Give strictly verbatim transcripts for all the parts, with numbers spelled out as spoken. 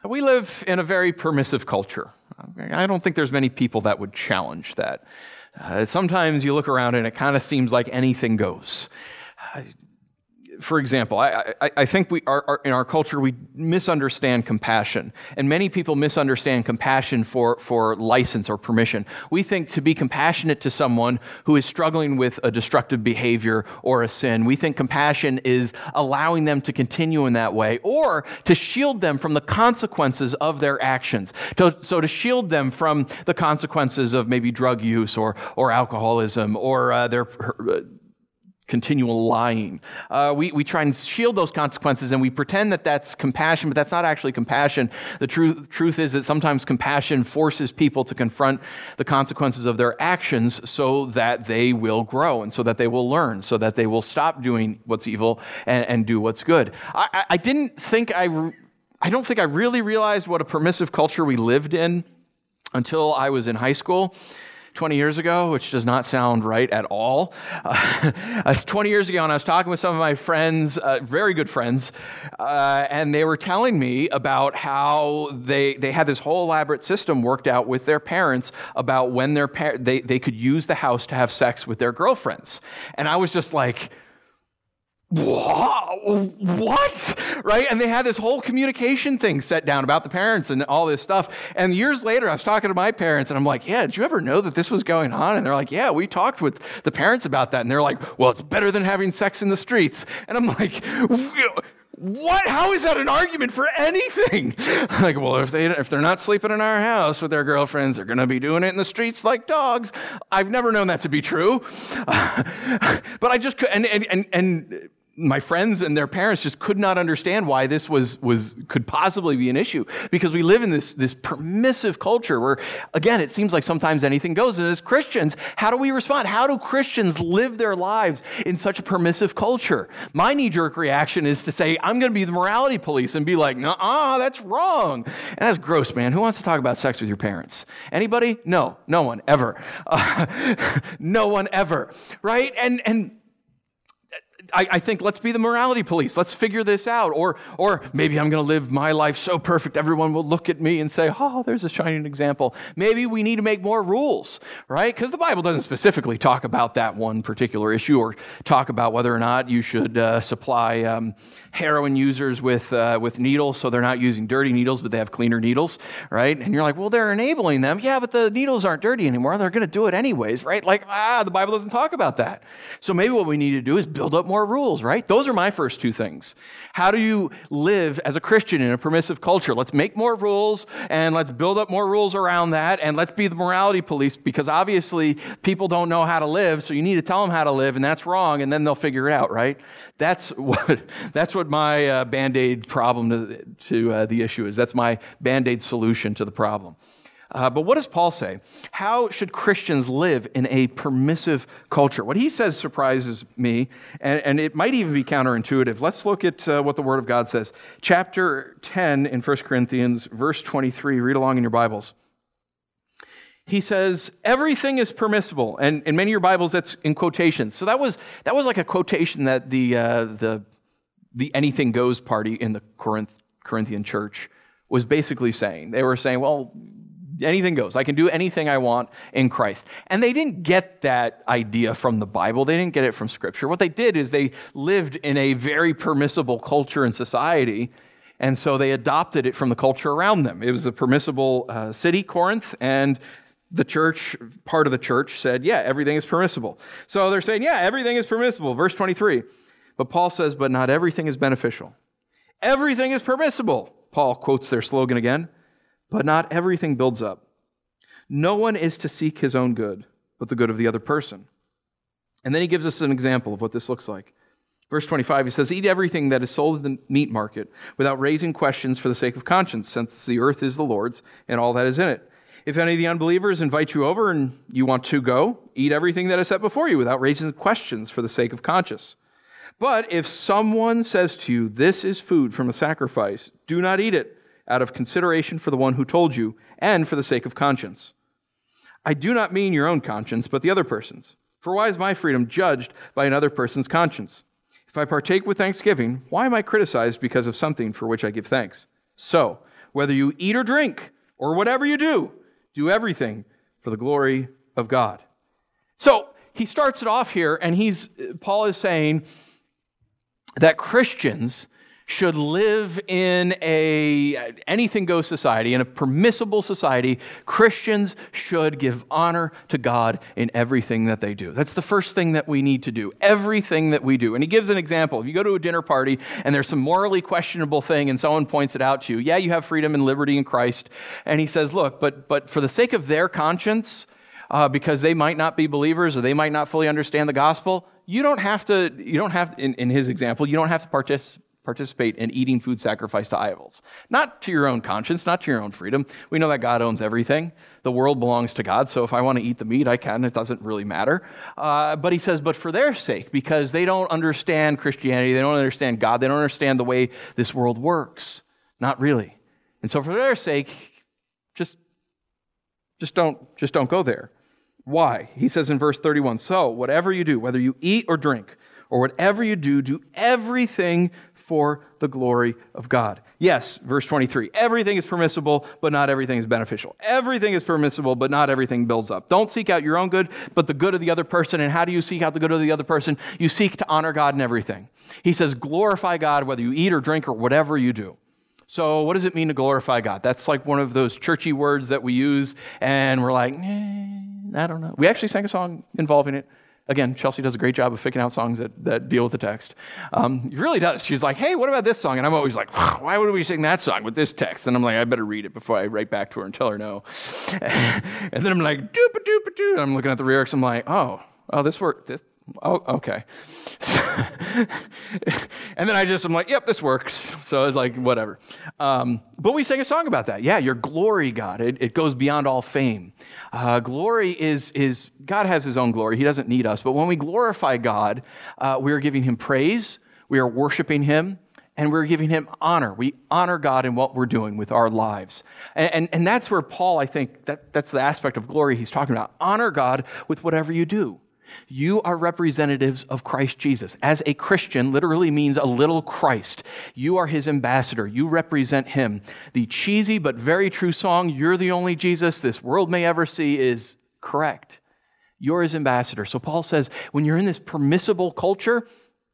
We live in a very permissive culture. I don't think there's many people that would challenge that. Uh, sometimes you look around and it kind of seems like anything goes. Uh, For example, I, I, I think we are, are in our culture we misunderstand compassion, and many people misunderstand compassion for, for license or permission. We think to be compassionate to someone who is struggling with a destructive behavior or a sin, we think compassion is allowing them to continue in that way, or to shield them from the consequences of their actions. To, so to shield them from the consequences of maybe drug use or or alcoholism or uh, their uh, continual lying. Uh, we, we try and shield those consequences, and we pretend that that's compassion, but that's not actually compassion. The truth, truth is that sometimes compassion forces people to confront the consequences of their actions so that they will grow and so that they will learn, so that they will stop doing what's evil and, and do what's good. I, I, I didn't think I, I don't think I really realized what a permissive culture we lived in until I was in high school. twenty years ago, which does not sound right at all. Uh, twenty years ago, and I was talking with some of my friends, uh, very good friends, uh, and they were telling me about how they they had this whole elaborate system worked out with their parents about when their par- they, they could use the house to have sex with their girlfriends. And I was just like, what? Right? And they had this whole communication thing set down about the parents and all this stuff. And years later, I was talking to my parents, and I'm like, yeah, did you ever know that this was going on? And they're like, yeah, we talked with the parents about that. And they're like, well, it's better than having sex in the streets. And I'm like, what? How is that an argument for anything? Like, well, if they if they're not sleeping in our house with their girlfriends, they're going to be doing it in the streets like dogs. I've never known that to be true. Uh, but I just could, and and and. and my friends and their parents just could not understand why this was was could possibly be an issue, because we live in this this permissive culture where, again, it seems like sometimes anything goes. And as Christians, how do we respond? How do Christians live their lives in such a permissive culture? My knee-jerk reaction is to say, I'm going to be the morality police and be like, nuh-uh, that's wrong. And that's gross, man. Who wants to talk about sex with your parents? Anybody? No, no one, ever. Uh, no one ever, right? And and I, I think let's be the morality police. Let's figure this out. Or or maybe I'm going to live my life so perfect everyone will look at me and say, oh, there's a shining example. Maybe we need to make more rules, right? Because the Bible doesn't specifically talk about that one particular issue or talk about whether or not you should uh, supply um, heroin users with uh, with needles so they're not using dirty needles, but they have cleaner needles, right? And you're like, well, they're enabling them. Yeah, but the needles aren't dirty anymore. They're going to do it anyways, right? Like, ah, the Bible doesn't talk about that. So maybe what we need to do is build up more rules, right? Those are my first two things. How do you live as a Christian in a permissive culture? Let's make more rules, and let's build up more rules around that, and let's be the morality police, because obviously people don't know how to live, so you need to tell them how to live, and that's wrong, and then they'll figure it out, right? That's what that's what my uh, Band-Aid problem to, to uh, the issue is. That's my Band-Aid solution to the problem. Uh, but what does Paul say? How should Christians live in a permissive culture? What he says surprises me, and, and it might even be counterintuitive. Let's look at uh, what the Word of God says. Chapter ten in First Corinthians, verse twenty-three. Read along in your Bibles. He says, everything is permissible. And in many of your Bibles, that's in quotations. So that was that was like a quotation that the uh, the the anything goes party in the Corinth, Corinthian church was basically saying. They were saying, well, anything goes. I can do anything I want in Christ. And they didn't get that idea from the Bible. They didn't get it from Scripture. What they did is they lived in a very permissible culture and society, and so they adopted it from the culture around them. It was a permissible uh, city, Corinth, and the church, part of the church said, yeah, everything is permissible. So they're saying, yeah, everything is permissible. Verse twenty-three. But Paul says, but not everything is beneficial. Everything is permissible. Paul quotes their slogan again. But not everything builds up. No one is to seek his own good, but the good of the other person. And then he gives us an example of what this looks like. Verse twenty-five, he says, eat everything that is sold in the meat market without raising questions for the sake of conscience, since the earth is the Lord's and all that is in it. If any of the unbelievers invite you over and you want to go, eat everything that is set before you without raising questions for the sake of conscience. But if someone says to you, this is food from a sacrifice, do not eat it, out of consideration for the one who told you, and for the sake of conscience. I do not mean your own conscience, but the other person's. For why is my freedom judged by another person's conscience? If I partake with thanksgiving, why am I criticized because of something for which I give thanks? So, whether you eat or drink, or whatever you do, do everything for the glory of God. So he starts it off here, and he's Paul is saying that Christians should live in a anything-goes society, in a permissible society. Christians should give honor to God in everything that they do. That's the first thing that we need to do, everything that we do. And he gives an example. If you go to a dinner party and there's some morally questionable thing and someone points it out to you, yeah, you have freedom and liberty in Christ. And he says, look, but but for the sake of their conscience, uh, because they might not be believers or they might not fully understand the gospel, you don't have to, you don't have, in, in his example, you don't have to participate participate in eating food sacrificed to idols. Not to your own conscience, not to your own freedom. We know that God owns everything. The world belongs to God, so if I want to eat the meat, I can. It doesn't really matter. Uh, but he says, but for their sake, because they don't understand Christianity, they don't understand God, they don't understand the way this world works. Not really. And so for their sake, just, just don't, just don't go there. Why? He says in verse thirty-one, so whatever you do, whether you eat or drink, or whatever you do, do everything for the glory of God. Yes, verse twenty-three, everything is permissible, but not everything is beneficial. Everything is permissible, but not everything builds up. Don't seek out your own good, but the good of the other person. And how do you seek out the good of the other person? You seek to honor God in everything. He says, glorify God, whether you eat or drink or whatever you do. So what does it mean to glorify God? That's like one of those churchy words that we use, and we're like, eh, I don't know. We actually sang a song involving it. Again, Chelsea does a great job of picking out songs that, that deal with the text. Um, it really does. She's like, hey, what about this song? And I'm always like, why would we sing that song with this text? And I'm like, I better read it before I write back to her and tell her no. And then I'm like, doop-a-doop-a-doo. And I'm looking at the lyrics. I'm like, oh, oh, this worked. This, oh, okay. And then I just, I'm like, yep, this works. So it's like, whatever. Um, but we sang a song about that. Yeah, your glory, God. It, it goes beyond all fame. Uh, glory is, is, God has his own glory. He doesn't need us. But when we glorify God, uh, we are giving him praise. We are worshiping him. And we're giving him honor. We honor God in what we're doing with our lives. And, and, and that's where Paul, I think, that, that's the aspect of glory he's talking about. Honor God with whatever you do. You are representatives of Christ Jesus. As a Christian literally means a little Christ. You are his ambassador. You represent him. The cheesy but very true song, You're the Only Jesus This World May Ever See, is correct. You're his ambassador. So Paul says, when you're in this permissible culture,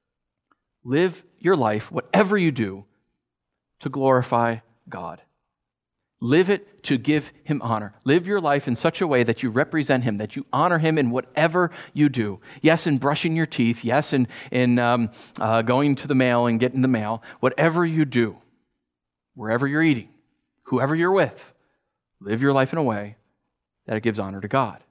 live your life, whatever you do, to glorify God. Live it to give him honor. Live your life in such a way that you represent him, that you honor him in whatever you do. Yes, in brushing your teeth. Yes, in, in um, uh, going to the mail and getting the mail. Whatever you do, wherever you're eating, whoever you're with, live your life in a way that it gives honor to God.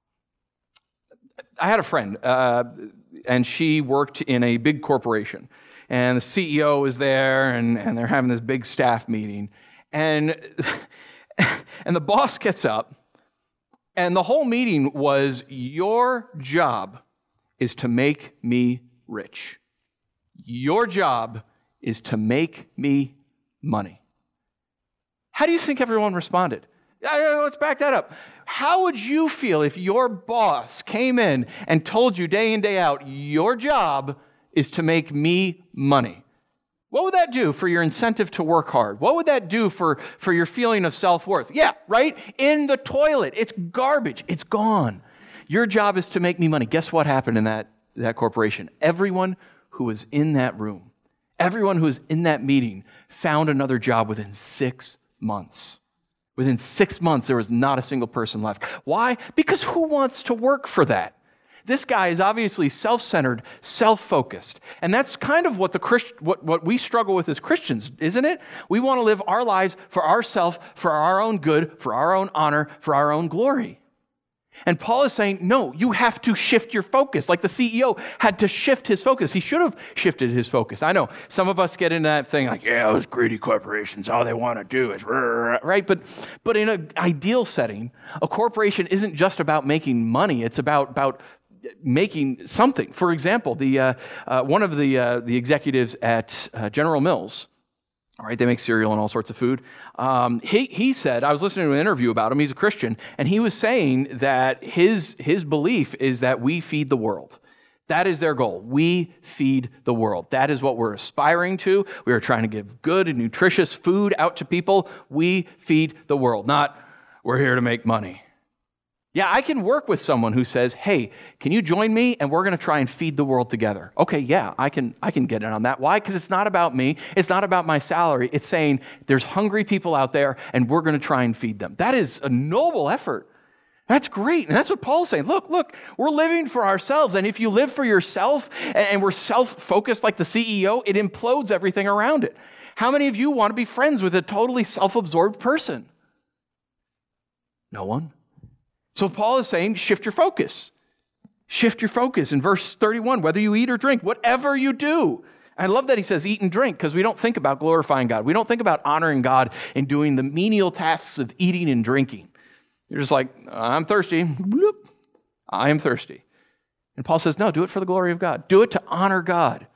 I had a friend, uh, and she worked in a big corporation. And the C E O was there, and, and they're having this big staff meeting. And, and the boss gets up, and the whole meeting was, your job is to make me rich. Your job is to make me money. How do you think everyone responded? Let's back that up. How would you feel if your boss came in and told you day in, day out, your job is to make me money? What would that do for your incentive to work hard? What would that do for, for your feeling of self-worth? Yeah, right? In the toilet. It's garbage. It's gone. Your job is to make me money. Guess what happened in that, that corporation? Everyone who was in that room, everyone who was in that meeting found another job within six months. Within six months, there was not a single person left. Why? Because who wants to work for that? This guy is obviously self-centered, self-focused. And that's kind of what the Christ, what, what we struggle with as Christians, isn't it? We want to live our lives for ourselves, for our own good, for our own honor, for our own glory. And Paul is saying, no, you have to shift your focus. Like the C E O had to shift his focus. He should have shifted his focus. I know some of us get into that thing like, yeah, those greedy corporations, all they want to do is, right? But, but in an ideal setting, a corporation isn't just about making money. It's about, about making something. For example, the uh, uh, one of the uh, the executives at uh, General Mills, all right, they make cereal and all sorts of food. Um, he he said, I was listening to an interview about him. He's a Christian, and he was saying that his his belief is that we feed the world. That is their goal. We feed the world. That is what we're aspiring to. We are trying to give good and nutritious food out to people. We feed the world, not we're here to make money. Yeah, I can work with someone who says, hey, can you join me? And we're going to try and feed the world together. Okay, yeah, I can I can get in on that. Why? Because it's not about me. It's not about my salary. It's saying there's hungry people out there and we're going to try and feed them. That is a noble effort. That's great. And that's what Paul's saying. Look, look, we're living for ourselves. And if you live for yourself and, and we're self-focused like the C E O, it implodes everything around it. How many of you want to be friends with a totally self-absorbed person? No one. So Paul is saying, shift your focus. Shift your focus. In verse thirty-one, whether you eat or drink, whatever you do. I love that he says eat and drink because we don't think about glorifying God. We don't think about honoring God in doing the menial tasks of eating and drinking. You're just like, I'm thirsty. Bloop. I am thirsty. And Paul says, no, do it for the glory of God. Do it to honor God.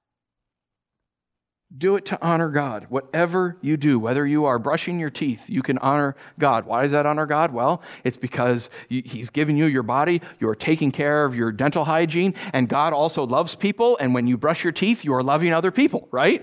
Do it to honor God. Whatever you do, whether you are brushing your teeth, you can honor God. Why does that honor God? Well, it's because He's given you your body. You're taking care of your dental hygiene. And God also loves people. And when you brush your teeth, you are loving other people, right?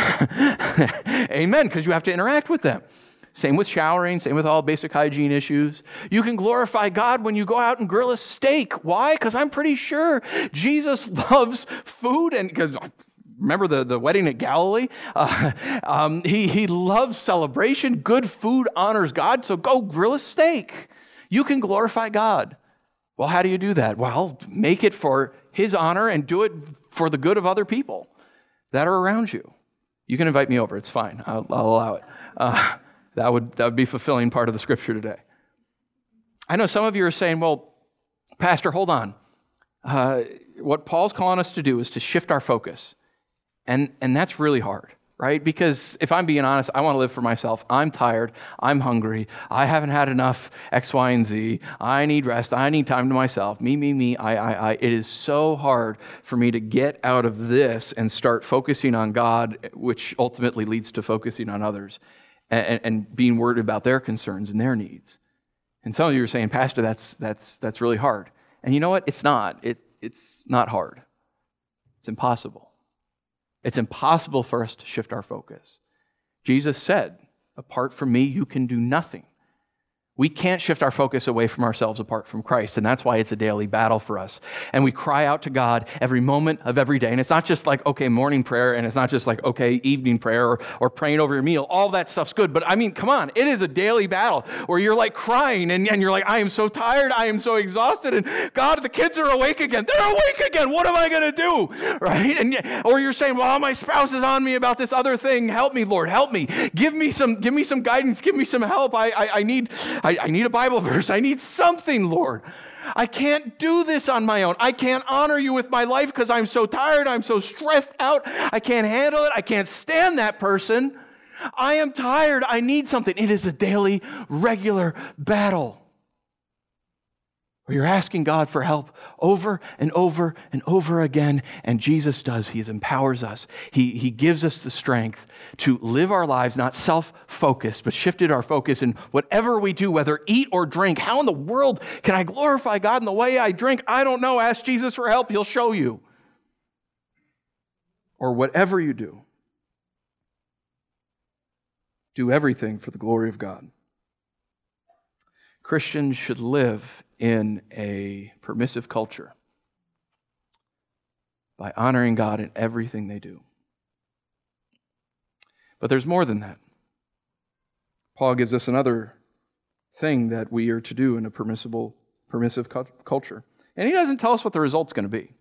Amen, because you have to interact with them. Same with showering, same with all basic hygiene issues. You can glorify God when you go out and grill a steak. Why? Because I'm pretty sure Jesus loves food, and because remember the, the wedding at Galilee? Uh, um, he, he loves celebration. Good food honors God, so go grill a steak. You can glorify God. Well, how do you do that? Well, make it for His honor and do it for the good of other people that are around you. You can invite me over. It's fine. I'll, I'll allow it. Uh, That would that would be fulfilling part of the scripture today. I know some of you are saying, well, Pastor, hold on. Uh, what Paul's calling us to do is to shift our focus. And, and that's really hard, right? Because if I'm being honest, I want to live for myself. I'm tired. I'm hungry. I haven't had enough X, Y, and Z. I need rest. I need time to myself. Me, me, me, I, I, I. It is so hard for me to get out of this and start focusing on God, which ultimately leads to focusing on others. And, and being worried about their concerns and their needs. And some of you are saying, Pastor, that's that's that's really hard. And you know what? It's not. It it's not hard. It's impossible. It's impossible for us to shift our focus. Jesus said, apart from me, you can do nothing. We can't shift our focus away from ourselves apart from Christ, and that's why it's a daily battle for us. And we cry out to God every moment of every day. And it's not just like, okay, morning prayer, and it's not just like, okay, evening prayer, or, or praying over your meal. All that stuff's good. But I mean, come on, it is a daily battle where you're like crying, and, and you're like, I am so tired, I am so exhausted, and God, the kids are awake again. They're awake again. What am I going to do? Right? And or you're saying, well, my spouse is on me about this other thing. Help me, Lord, help me. Give me some, give me some guidance. Give me some help. I, I, I need... I, I need a Bible verse. I need something, Lord. I can't do this on my own. I can't honor you with my life because I'm so tired. I'm so stressed out. I can't handle it. I can't stand that person. I am tired. I need something. It is a daily, regular battle where you're asking God for help over and over and over again. And Jesus does. He empowers us. He, he gives us the strength to live our lives not self-focused, but shifted our focus in whatever we do, whether eat or drink. How in the world can I glorify God in the way I drink? I don't know. Ask Jesus for help. He'll show you. Or whatever you do, do everything for the glory of God. Christians should live in a permissive culture by honoring God in everything they do. But there's more than that. Paul gives us another thing that we are to do in a permissible, permissive culture. And he doesn't tell us what the result's going to be.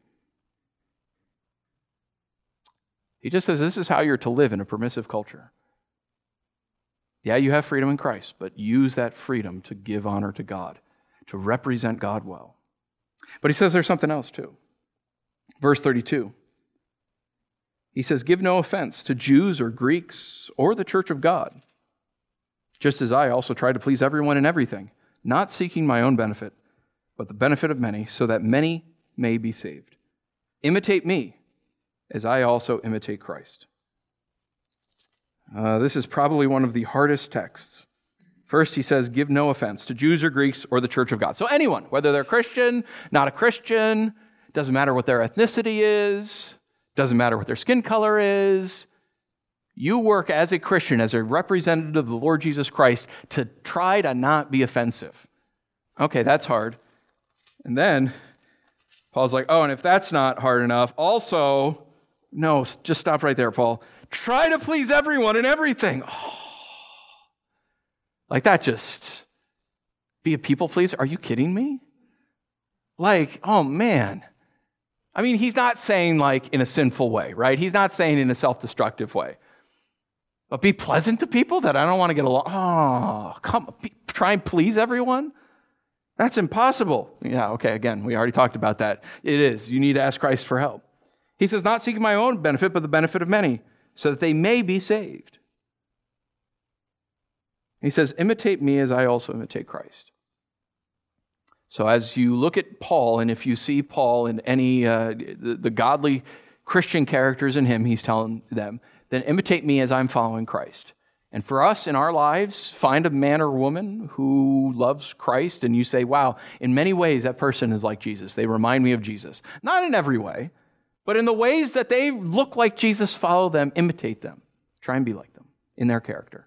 He just says this is how you're to live in a permissive culture. Yeah, you have freedom in Christ, but use that freedom to give honor to God, to represent God well. But he says there's something else too. Verse thirty-two. He says, give no offense to Jews or Greeks or the church of God, just as I also try to please everyone in everything, not seeking my own benefit, but the benefit of many, so that many may be saved. Imitate me, as I also imitate Christ. Uh, this is probably one of the hardest texts. First, he says, give no offense to Jews or Greeks or the church of God. So anyone, whether they're Christian, not a Christian, Doesn't matter what their ethnicity is. Doesn't matter what their skin color is. You work as a Christian, as a representative of the Lord Jesus Christ, to try to not be offensive. Okay, that's hard. And then Paul's like, oh, and if that's not hard enough, also, no, just stop right there, Paul. Try to please everyone and everything. Oh, like that just, be a people pleaser? Are you kidding me? Like, oh man. I mean, he's not saying like in a sinful way, right? He's not saying in a self-destructive way. But be pleasant to people that I don't want to get along. Oh, come, be, try and please everyone? That's impossible. Yeah, okay, again, we already talked about that. It is. You need to ask Christ for help. He says, not seeking my own benefit, but the benefit of many, so that they may be saved. He says, imitate me as I also imitate Christ. So as you look at Paul, and if you see Paul in any, uh, the, the godly Christian characters in him, he's telling them, then imitate me as I'm following Christ. And for us in our lives, find a man or woman who loves Christ, and you say, wow, in many ways that person is like Jesus. They remind me of Jesus. Not in every way, but in the ways that they look like Jesus, follow them, imitate them. Try and be like them in their character.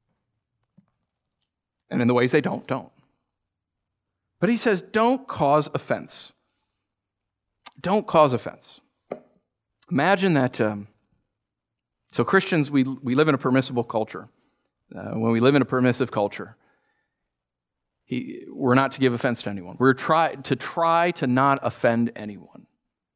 And in the ways they don't, don't. But he says, don't cause offense. Don't cause offense. Imagine that, um, so Christians, we, we live in a permissible culture. Uh, when we live in a permissive culture, he, we're not to give offense to anyone. We're try, to try to not offend anyone.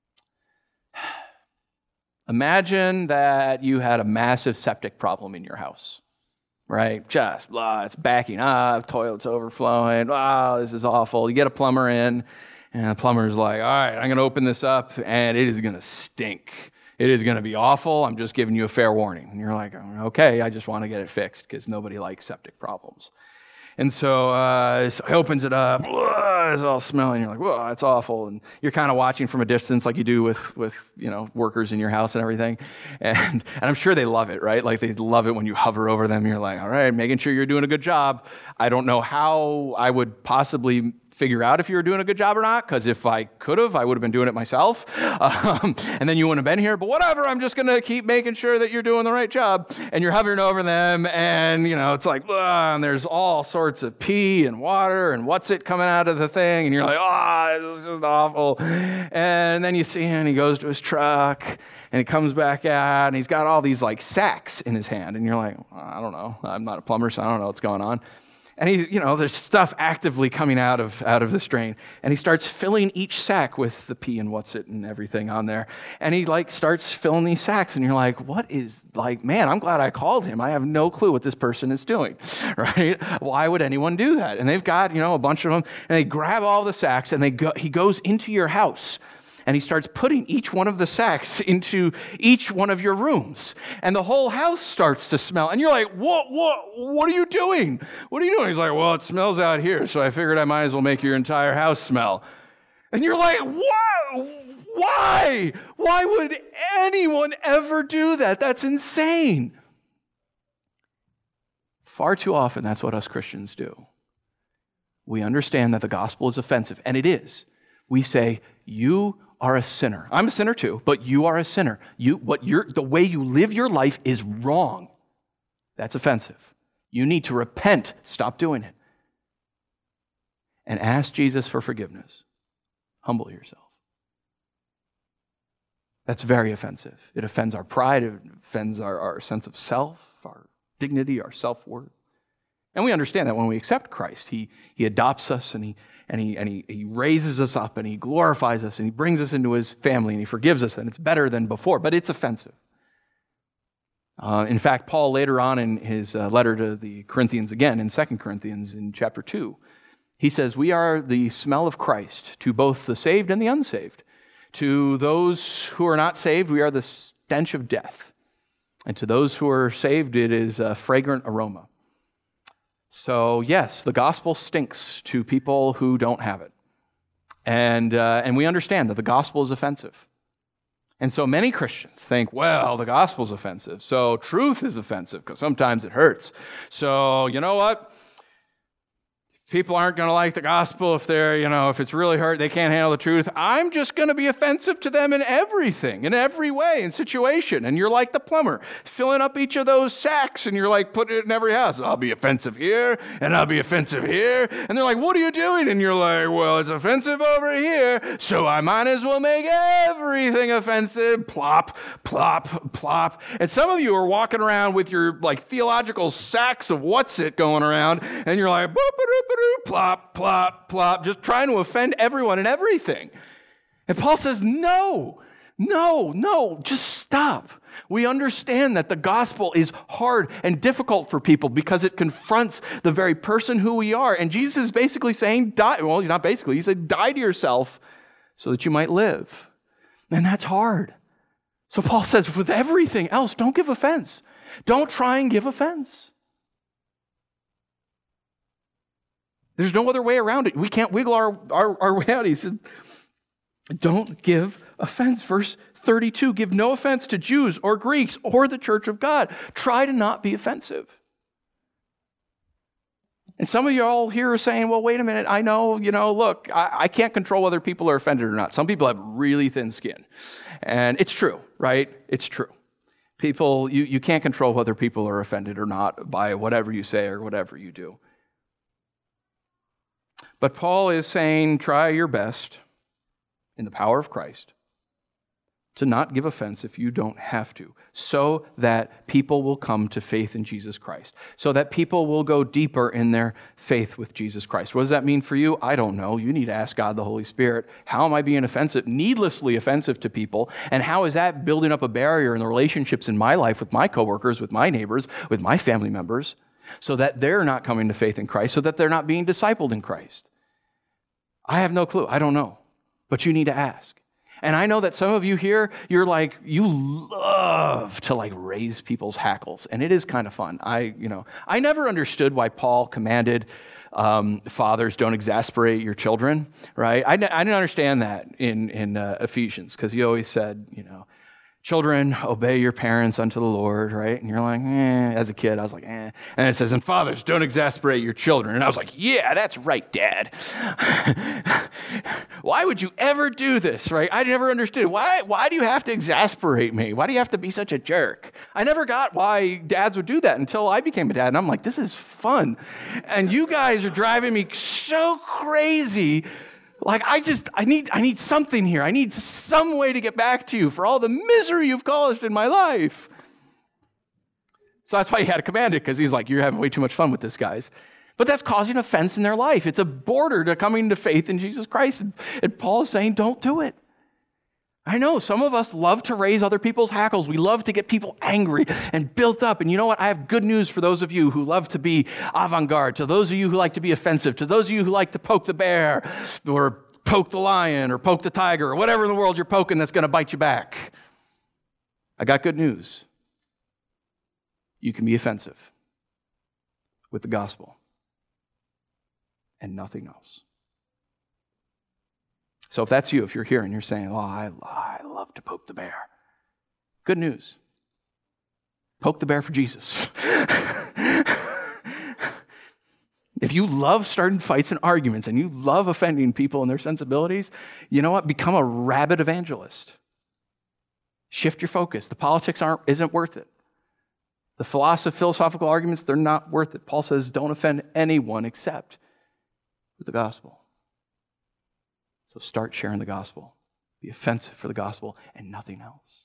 Imagine that you had a massive septic problem in your house. Right? Just, blah, it's backing up, toilet's overflowing, wow, this is awful. You get a plumber in, and the plumber's like, all right, I'm going to open this up, and it is going to stink. It is going to be awful. I'm just giving you a fair warning. And you're like, okay, I just want to get it fixed, because nobody likes septic problems. And so, uh, so he opens it up, blah, it's all smelling, you're like, whoa, it's awful. And you're kind of watching from a distance like you do with, with you know, workers in your house and everything. And, and I'm sure they love it, right? Like they love it when you hover over them. You're like, all right, making sure you're doing a good job. I don't know how I would possibly figure out if you were doing a good job or not, because if I could have, I would have been doing it myself. Um, and then you wouldn't have been here, but whatever, I'm just going to keep making sure that you're doing the right job. And you're hovering over them, and, you know, it's like, ugh, and there's all sorts of pee and water and what's it coming out of the thing, and you're like, oh, this is just awful. And then you see him, and he goes to his truck, and he comes back out, and he's got all these, like, sacks in his hand, and you're like, I don't know, I'm not a plumber, so I don't know what's going on. And he, you know, there's stuff actively coming out of out of this drain. And he starts filling each sack with the pee and what's it and everything on there. And he like starts filling these sacks. And you're like, what is, like, man, I'm glad I called him. I have no clue what this person is doing, right? Why would anyone do that? And they've got, you know, a bunch of them. And they grab all the sacks and they go, he goes into your house. And he starts putting each one of the sacks into each one of your rooms. And the whole house starts to smell. And you're like, what, what, what are you doing? What are you doing? He's like, well, it smells out here, so I figured I might as well make your entire house smell. And you're like, why? Why? Why would anyone ever do that? That's insane. Far too often, that's what us Christians do. We understand that the gospel is offensive, and it is. We say, you are a sinner. I'm a sinner too, but you are a sinner. You, what you're, the way you live your life is wrong. That's offensive. You need to repent. Stop doing it. And ask Jesus for forgiveness. Humble yourself. That's very offensive. It offends our pride. It offends our, our sense of self, our dignity, our self-worth. And we understand that when we accept Christ, He, he adopts us and he And, he, and he, he raises us up, and he glorifies us, and he brings us into his family, and he forgives us, and it's better than before, but it's offensive. Uh, in fact, Paul later on in his uh, letter to the Corinthians, again in Second Corinthians in chapter two, he says, we are the smell of Christ to both the saved and the unsaved. To those who are not saved, we are the stench of death. And to those who are saved, it is a fragrant aroma. So yes, the gospel stinks to people who don't have it. And, uh, and we understand that the gospel is offensive. And so many Christians think, well, the gospel is offensive, so truth is offensive, because sometimes it hurts. So you know what? People aren't going to like the gospel if they're, you know, if it's really hurt, they can't handle the truth. I'm just going to be offensive to them in everything, in every way, in situation. And you're like the plumber, filling up each of those sacks, and you're like putting it in every house. I'll be offensive here, and I'll be offensive here. And they're like, what are you doing? And you're like, well, it's offensive over here, so I might as well make everything offensive. Plop, plop, plop. And some of you are walking around with your like theological sacks of what's it going around, and you're like, boop, boop, boop, plop, plop, plop, just trying to offend everyone and everything. And Paul says, no, no, no, just stop. We understand that the gospel is hard and difficult for people because it confronts the very person who we are. And Jesus is basically saying, die. Well, not basically, he said, die to yourself so that you might live. And that's hard. So Paul says, with everything else, don't give offense. Don't try and give offense. There's no other way around it. We can't wiggle our, our, our way out. He said, don't give offense. Verse thirty-two, give no offense to Jews or Greeks or the church of God. Try to not be offensive. And some of you all here are saying, well, wait a minute. I know, you know, look, I, I can't control whether people are offended or not. Some people have really thin skin. And it's true, right? It's true. People, you, you can't control whether people are offended or not by whatever you say or whatever you do. But Paul is saying, try your best in the power of Christ to not give offense if you don't have to, so that people will come to faith in Jesus Christ, so that people will go deeper in their faith with Jesus Christ. What does that mean for you? I don't know. You need to ask God the Holy Spirit. How am I being offensive, needlessly offensive to people? And how is that building up a barrier in the relationships in my life with my coworkers, with my neighbors, with my family members, so that they're not coming to faith in Christ, so that they're not being discipled in Christ? I have no clue. I don't know. But you need to ask. And I know that some of you here, you're like, you love to like raise people's hackles. And it is kind of fun. I, you know, I never understood why Paul commanded um, fathers, don't exasperate your children, right? I, I didn't understand that in, in uh, Ephesians, because he always said, you know, children, obey your parents unto the Lord, right? And you're like, eh, as a kid, I was like, eh. And it says, and fathers, don't exasperate your children. And I was like, yeah, that's right, Dad. Why would you ever do this, right? I never understood. Why, why do you have to exasperate me? Why do you have to be such a jerk? I never got why dads would do that until I became a dad. And I'm like, this is fun. And you guys are driving me so crazy. Like, I just, I need, I need something here. I need some way to get back to you for all the misery you've caused in my life. So that's why he had to command it, because he's like, you're having way too much fun with this, guys. But that's causing offense in their life. It's a border to coming to faith in Jesus Christ. And, and Paul is saying, don't do it. I know some of us love to raise other people's hackles. We love to get people angry and built up. And you know what? I have good news for those of you who love to be avant-garde, to those of you who like to be offensive, to those of you who like to poke the bear or poke the lion or poke the tiger or whatever in the world you're poking that's going to bite you back. I got good news. You can be offensive with the gospel and nothing else. So if that's you, if you're here and you're saying, oh, I, I love to poke the bear. Good news. Poke the bear for Jesus. If you love starting fights and arguments and you love offending people and their sensibilities, you know what? Become a rabid evangelist. Shift your focus. The politics aren't isn't worth it. The philosoph- philosophical arguments, they're not worth it. Paul says, don't offend anyone except with the gospel. So start sharing the gospel. Be offensive for the gospel and nothing else.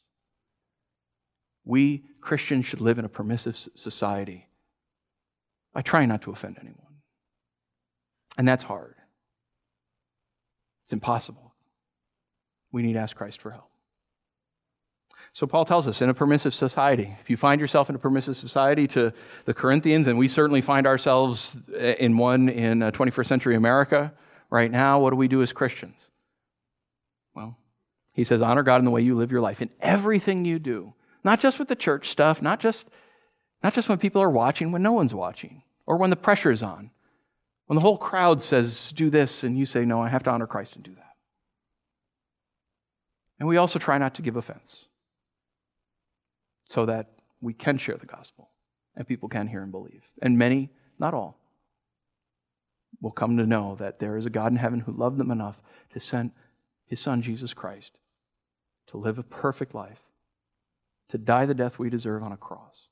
We Christians should live in a permissive society by trying not to offend anyone. And that's hard. It's impossible. We need to ask Christ for help. So Paul tells us, in a permissive society, if you find yourself in a permissive society, to the Corinthians, and we certainly find ourselves in one in twenty-first century America, right now, what do we do as Christians? Well, he says, honor God in the way you live your life, in everything you do. Not just with the church stuff, not just, not just when people are watching, when no one's watching, or when the pressure is on. When the whole crowd says, do this, and you say, no, I have to honor Christ and do that. And we also try not to give offense, so that we can share the gospel, and people can hear and believe. And many, not all, will come to know that there is a God in heaven who loved them enough to send his son, Jesus Christ, to live a perfect life, to die the death we deserve on a cross.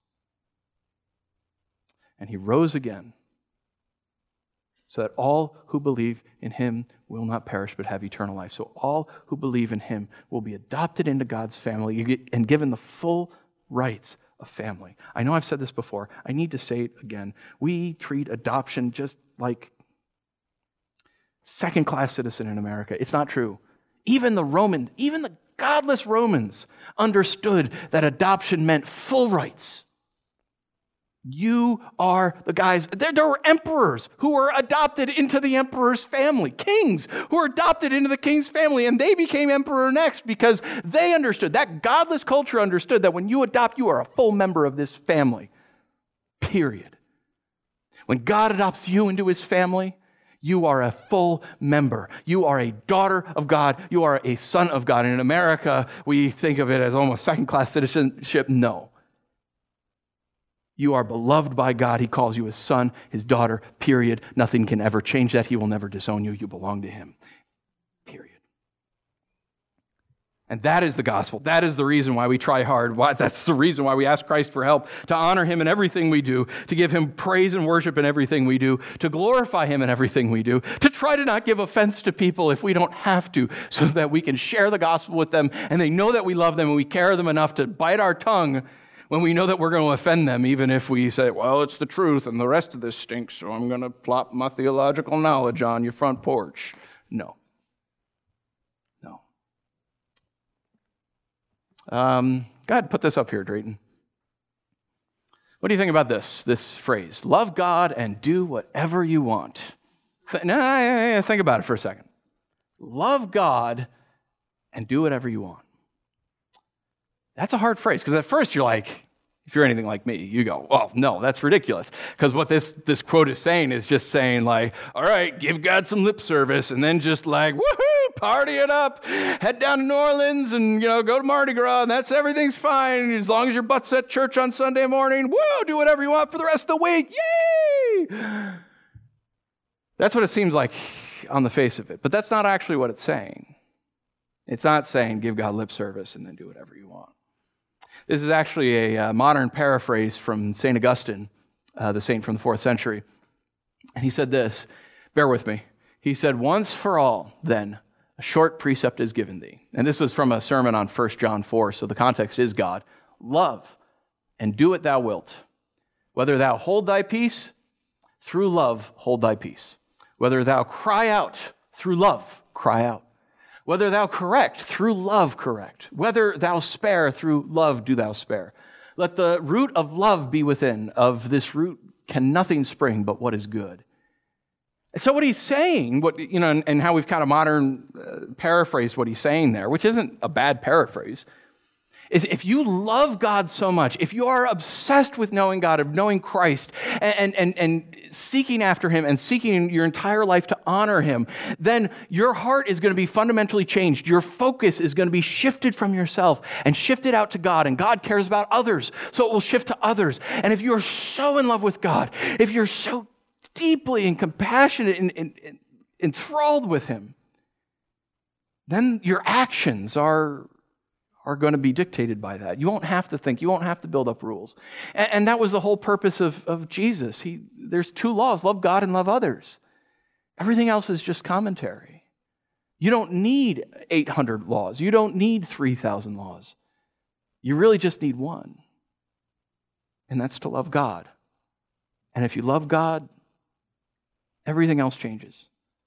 And he rose again so that all who believe in him will not perish but have eternal life. So all who believe in him will be adopted into God's family and given the full rights of family. I know I've said this before. I need to say it again. We treat adoption just like second-class citizen in America. It's not true. Even the Romans, even the godless Romans understood that adoption meant full rights. You are the guys. There, there were emperors who were adopted into the emperor's family. Kings who were adopted into the king's family, and they became emperor next because they understood, that godless culture understood that when you adopt, you are a full member of this family. Period. When God adopts you into his family, you are a full member. You are a daughter of God. You are a son of God. And in America, we think of it as almost second-class citizenship. No. You are beloved by God. He calls you his son, his daughter, period. Nothing can ever change that. He will never disown you. You belong to him, period. And that is the gospel. That is the reason why we try hard. Why, that's the reason why we ask Christ for help, to honor him in everything we do, to give him praise and worship in everything we do, to glorify him in everything we do, to try to not give offense to people if we don't have to, so that we can share the gospel with them and they know that we love them and we care them enough to bite our tongue when we know that we're going to offend them, even if we say, well, it's the truth and the rest of this stinks, so I'm going to plop my theological knowledge on your front porch. No. No. Um, go ahead, put this up here, Drayton. What do you think about this, this phrase? Love God and do whatever you want. Th- no, think about it for a second. Love God and do whatever you want. That's a hard phrase, because at first you're like, if you're anything like me, you go, well, no, that's ridiculous. Because what this, this quote is saying is just saying like, all right, give God some lip service, and then just like, woohoo, party it up, head down to New Orleans and, you know, go to Mardi Gras, and that's, everything's fine. As long as your butt's at church on Sunday morning, woo, do whatever you want for the rest of the week, yay! That's what it seems like on the face of it. But that's not actually what it's saying. It's not saying give God lip service and then do whatever you want. This is actually a uh, modern paraphrase from Saint Augustine, uh, the saint from the fourth century. And he said this, bear with me. He said, once for all, then, a short precept is given thee. And this was from a sermon on First John four, so the context is God. Love, and do what thou wilt. Whether thou hold thy peace, through love hold thy peace. Whether thou cry out, through love cry out. Whether thou correct, through love correct. Whether thou spare, through love do thou spare. Let the root of love be within. Of this root can nothing spring but what is good. And so what he's saying, what you know, and, and how we've kind of modern uh, paraphrased what he's saying there, which isn't a bad paraphrase, is if you love God so much, if you are obsessed with knowing God, of knowing Christ, and, and, and seeking after him and seeking your entire life to honor him, then your heart is going to be fundamentally changed. Your focus is going to be shifted from yourself and shifted out to God, and God cares about others, so it will shift to others. And if you're so in love with God, if you're so deeply and compassionate and, and, and enthralled with him, then your actions are are going to be dictated by that. You won't have to think. You won't have to build up rules. And, and that was the whole purpose of, of Jesus. He, there's two laws, love God and love others. Everything else is just commentary. You don't need eight hundred laws. You don't need three thousand laws. You really just need one. And that's to love God. And if you love God, everything else changes.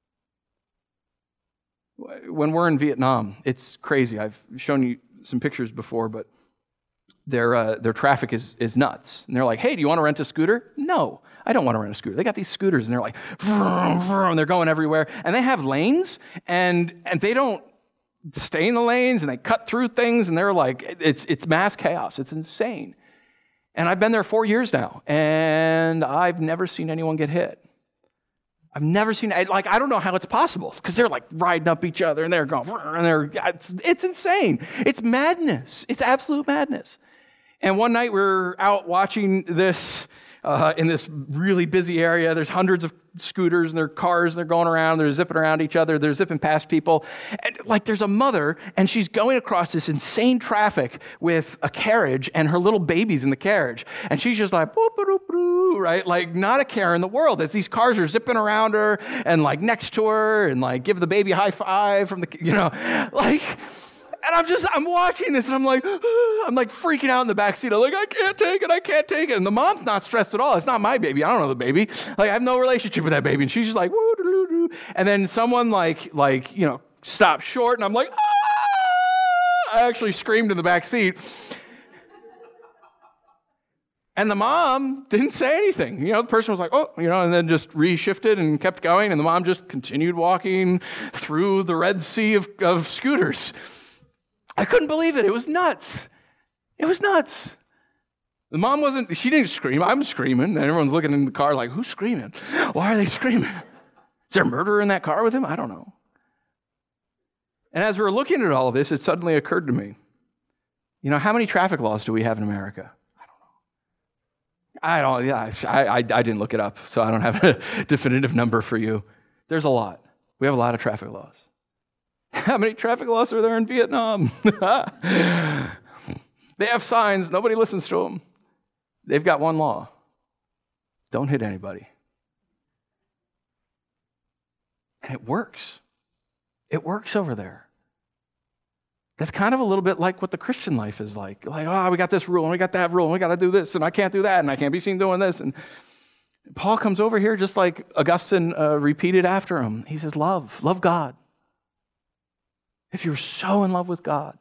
When we're in Vietnam, it's crazy. I've shown you some pictures before, but their uh, their traffic is is nuts. And they're like, hey, do you want to rent a scooter? No, I don't want to rent a scooter. They got these scooters, and they're like, vroom, vroom, and they're going everywhere. And they have lanes, and and they don't stay in the lanes, and they cut through things, and they're like, it's it's mass chaos. It's insane. And I've been there four years now, and I've never seen anyone get hit. I've never seen, like, I don't know how it's possible, because they're like riding up each other and they're going, and they're, it's, it's insane. It's madness. It's absolute madness. And one night we're out watching this uh, in this really busy area. There's hundreds of scooters and their cars, and they're going around, they're zipping around each other, they're zipping past people. And like there's a mother, and she's going across this insane traffic with a carriage and her little baby's in the carriage. And she's just like, boop, boop, boop, right? Like not a care in the world as these cars are zipping around her and like next to her and like give the baby a high five from the, you know, like... And I'm just, I'm watching this and I'm like, I'm like freaking out in the back seat. I'm like, I can't take it, I can't take it. And the mom's not stressed at all. It's not my baby. I don't know the baby. Like I have no relationship with that baby. And she's just like, woo, doo, doo, doo. And then someone like, like, you know, stops short and I'm like, ah! I actually screamed in the back seat. And the mom didn't say anything. You know, the person was like, oh, you know, and then just re-shifted and kept going. And the mom just continued walking through the Red Sea of, of scooters. I couldn't believe it. It was nuts. It was nuts. The mom wasn't, she didn't scream. I'm screaming. And everyone's looking in the car like, who's screaming? Why are they screaming? Is there a murderer in that car with him? I don't know. And as we were looking at all of this, it suddenly occurred to me, you know, how many traffic laws do we have in America? I don't know. I don't, yeah, I, I, I didn't look it up, so I don't have a definitive number for you. There's a lot. We have a lot of traffic laws. How many traffic laws are there in Vietnam? They have signs. Nobody listens to them. They've got one law. Don't hit anybody. And it works. It works over there. That's kind of a little bit like what the Christian life is like. Like, oh, we got this rule, and we got that rule, and we got to do this, and I can't do that, and I can't be seen doing this. And Paul comes over here just like Augustine uh, repeated after him. He says, love. Love God. If you're so in love with God,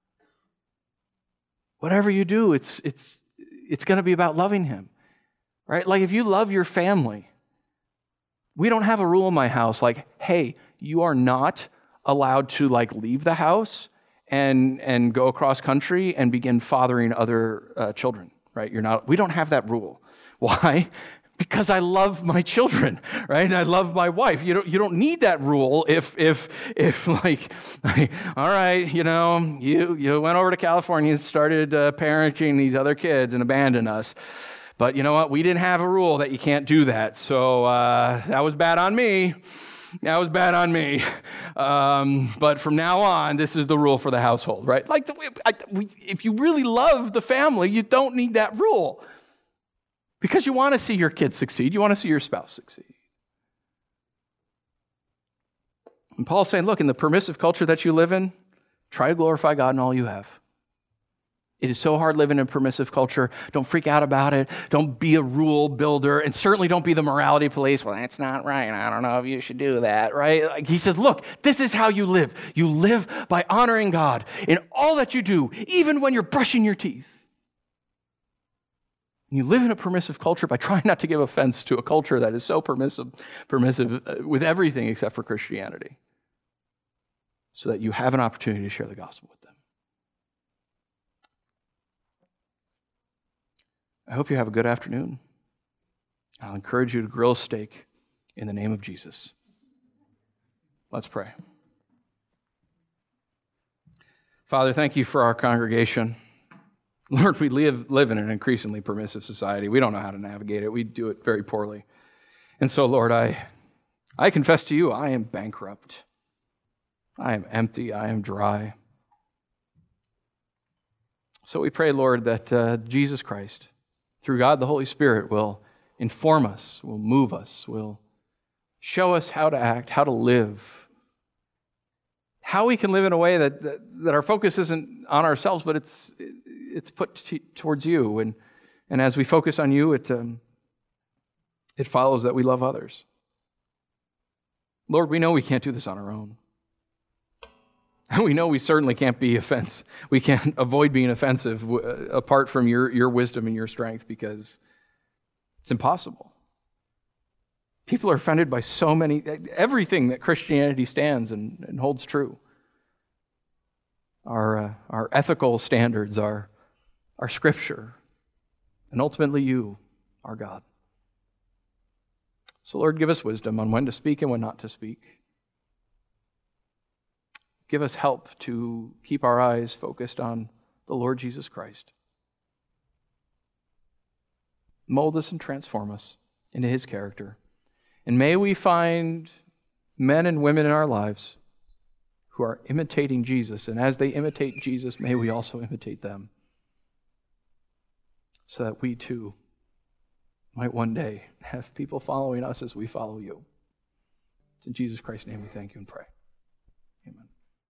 whatever you do, it's it's it's going to be about loving Him, right? Like if you love your family, we don't have a rule in my house like, hey, you are not allowed to like leave the house and and go across country and begin fathering other uh, children, right? You're not. We don't have that rule. Why? Because I love my children, right? And I love my wife. You don't you don't need that rule if if if like, like all right, you know, you you went over to California and started uh, parenting these other kids and abandoned us. But you know what? We didn't have a rule that you can't do that. So uh, that was bad on me. That was bad on me. Um, but from now on, this is the rule for the household, right? Like, the, I, we, if you really love the family, you don't need that rule. Because you want to see your kids succeed. You want to see your spouse succeed. And Paul's saying, look, in the permissive culture that you live in, try to glorify God in all you have. It is so hard living in a permissive culture. Don't freak out about it. Don't be a rule builder. And certainly don't be the morality police. Well, that's not right. I don't know if you should do that, right? Like he says, look, this is how you live. You live by honoring God in all that you do, even when you're brushing your teeth. You live in a permissive culture by trying not to give offense to a culture that is so permissive, permissive with everything except for Christianity, so that you have an opportunity to share the gospel with them. I hope you have a good afternoon. I'll encourage you to grill a steak in the name of Jesus. Let's pray. Father, thank you for our congregation. Lord, we live, live in an increasingly permissive society. We don't know how to navigate it. We do it very poorly. And so, Lord, I, I confess to you, I am bankrupt. I am empty. I am dry. So we pray, Lord, that uh, Jesus Christ, through God the Holy Spirit, will inform us, will move us, will show us how to act, how to live, how we can live in a way that, that, that our focus isn't on ourselves, but it's it's put t- towards you. And, and as we focus on you, it, um, it follows that we love others. Lord, we know we can't do this on our own. And we know we certainly can't be offense. We can't avoid being offensive w- apart from your, your wisdom and your strength, because it's impossible. People are offended by so many, everything that Christianity stands and, and holds true. Our, uh, our ethical standards, our, our scripture, and ultimately you, our God. So Lord, give us wisdom on when to speak and when not to speak. Give us help to keep our eyes focused on the Lord Jesus Christ. mold us and transform us into his character. And may we find men and women in our lives who are imitating Jesus. And as they imitate Jesus, may we also imitate them, so that we too might one day have people following us as we follow you. It's in Jesus Christ's name we thank you and pray. Amen.